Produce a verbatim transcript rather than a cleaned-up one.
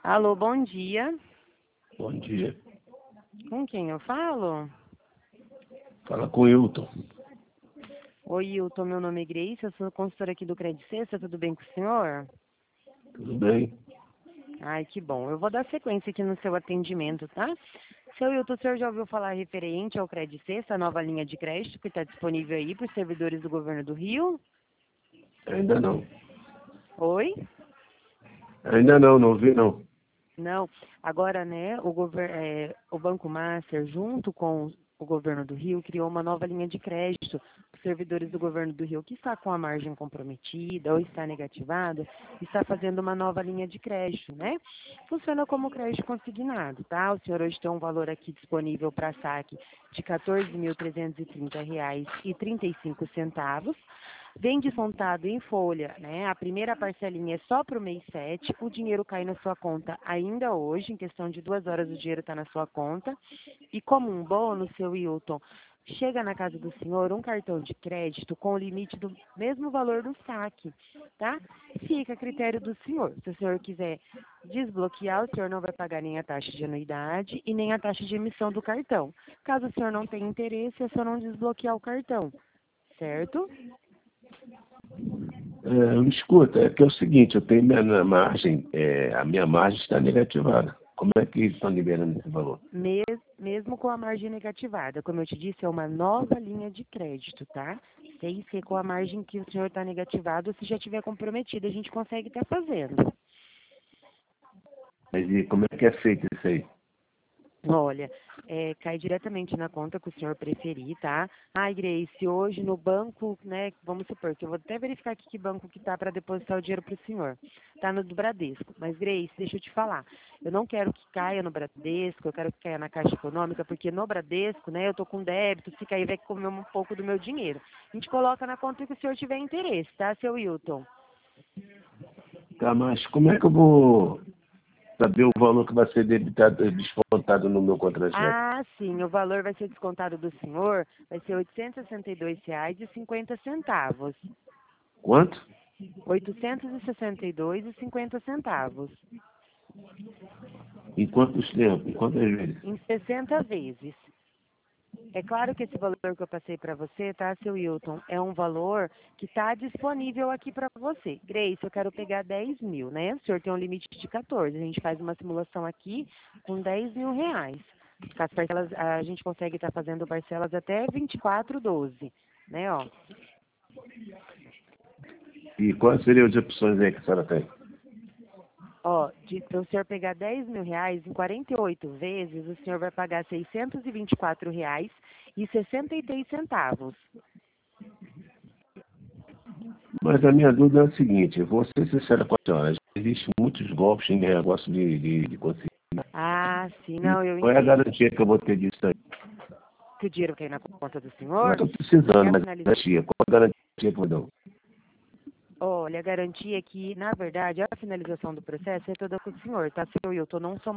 Alô, bom dia. Bom dia. Com quem eu falo? Fala com o Hilton. Oi, Hilton, meu nome é Grace, eu sou consultora aqui do Credit Sexta, tudo bem com o senhor? Tudo bem? Ai, que bom. Eu vou dar sequência aqui no seu atendimento, tá? Seu Hilton, o senhor já ouviu falar referente ao Credit Sexta, a nova linha de crédito que está disponível aí para os servidores do governo do Rio? Ainda não. Oi? Ainda não, não vi não. Não. Agora, né, o, gover é, o Banco Master, junto com o governo do Rio, criou uma nova linha de crédito para os servidores do governo do Rio que está com a margem comprometida ou está negativada, está fazendo uma nova linha de crédito, né? Funciona como crédito consignado, tá? O senhor hoje tem um valor aqui disponível para saque de quatorze mil trezentos e trinta reais e trinta e cinco centavos. Vem descontado em folha, né? A primeira parcelinha é só para o mês sete, o dinheiro cai na sua conta ainda hoje, em questão de duas horas o dinheiro está na sua conta. E como um bônus, seu Hilton, chega na casa do senhor um cartão de crédito com o limite do mesmo valor do saque, tá? Fica a critério do senhor. Se o senhor quiser desbloquear, o senhor não vai pagar nem a taxa de anuidade e nem a taxa de emissão do cartão. Caso o senhor não tenha interesse, é só não desbloquear o cartão, certo? É, escuta, é que é o seguinte, eu tenho minha margem, é, a minha margem está negativada. Como é que estão liberando esse valor? Mes- Mesmo com a margem negativada, como eu te disse, é uma nova linha de crédito, tá? Sem ser com a margem que o senhor está negativado, se já tiver comprometido, a gente consegue estar fazendo. Mas e como é que é feito isso aí? Olha, é, cai diretamente na conta que o senhor preferir, tá? Ai, Grace, hoje no banco, né, vamos supor, que eu vou até verificar aqui que banco que tá para depositar o dinheiro para o senhor. Tá no do Bradesco. Mas, Grace, deixa eu te falar, eu não quero que caia no Bradesco, eu quero que caia na Caixa Econômica, porque no Bradesco, né, eu tô com débito, se cair vai comer um pouco do meu dinheiro. A gente coloca na conta que o senhor tiver interesse, tá, seu Hilton? Tá, mas como é que eu vou saber o valor que vai ser debitado, descontado no meu contra-cheque? Ah, sim, o valor vai ser descontado do senhor, vai ser oitocentos e sessenta e dois reais e cinquenta centavos. Quanto? oitocentos e sessenta e dois e cinquenta centavos, Em quantos tempos? Em quantas vezes? em sessenta vezes. É claro que esse valor que eu passei para você, tá, seu Hilton, é um valor que está disponível aqui para você. Grace, eu quero pegar dez mil, né? O senhor tem um limite de quatorze. A gente faz uma simulação aqui com dez mil reais. Com as parcelas, a gente consegue estar fazendo parcelas até vinte e quatro, doze, né, ó. E quais seriam as opções aí que a senhora tem? Ó, de, para o senhor pegar dez mil reais em quarenta e oito vezes, o senhor vai pagar seiscentos e vinte e quatro reais e sessenta e três centavos. Mas a minha dúvida é a seguinte, eu vou ser sincero com a senhora, existem muitos golpes em negócio de, de, de conseguir. Ah, sim, E não, eu qual é a entendo. garantia que eu vou ter disso aí? Que o dinheiro cai na conta do Não senhor estou e precisando, a mas finalização. garantia, qual a garantia que eu dou? Olha, a garantia é que, na verdade, a finalização do processo é toda com o senhor, tá, seu Hilton? Não somos